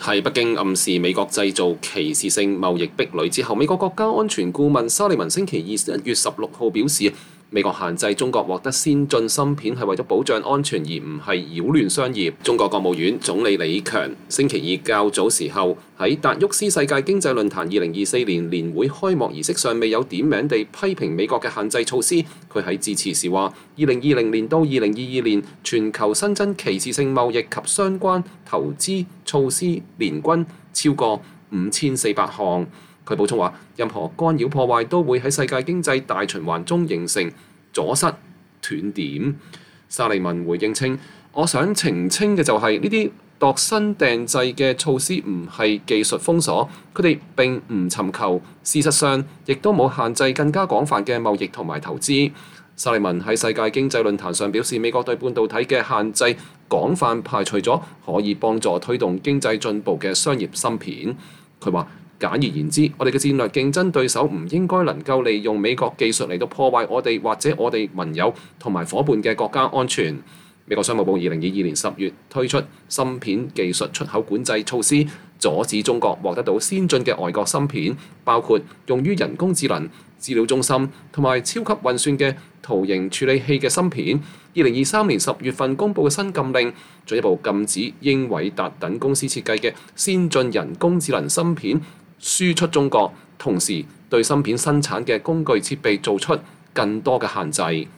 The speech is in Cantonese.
喺北京暗示美國製造歧視性貿易壁壘之後，美國國家安全顧問沙利文星期二1月16號表示，美國限制中國獲得先進芯片係為咗保障安全，而唔係擾亂商業。中國國務院總理李強星期二較早時候喺達沃斯世界經濟論壇2024年年會開幕儀式上，未有點名地批評美國嘅限制措施。佢喺致辭時話：2020年到2022年，全球新增歧視性貿易及相關投資措施年均超過5400項。佢補充話：任何干擾破壞都會喺世界經濟大循環中形成阻塞斷點。沙利文回應稱：我想澄清嘅就係呢啲度身訂製嘅措施唔係技術封鎖，佢哋並唔尋求，事實上亦都冇限制更加廣泛嘅貿易同埋投資。沙利文喺世界經濟論壇上表示，美國對半導體嘅限制廣泛排除咗可以幫助推動經濟進步嘅商業芯片。佢話：簡而言之，我哋嘅戰略競爭對手唔應該能夠利用美國技術嚟到破壞我哋或者我哋盟友同埋伙伴嘅國家安全。美國商務部2022年10月推出芯片技術出口管制措施，阻止中國獲得到先進嘅外國芯片，包括用於人工智能、資料中心同埋超級運算嘅圖形處理器嘅芯片。2023年10月份公佈嘅新禁令，進一步禁止英偉達等公司設計嘅先進人工智能芯片輸出中國，同時對芯片生產嘅工具設備做出更多嘅限制。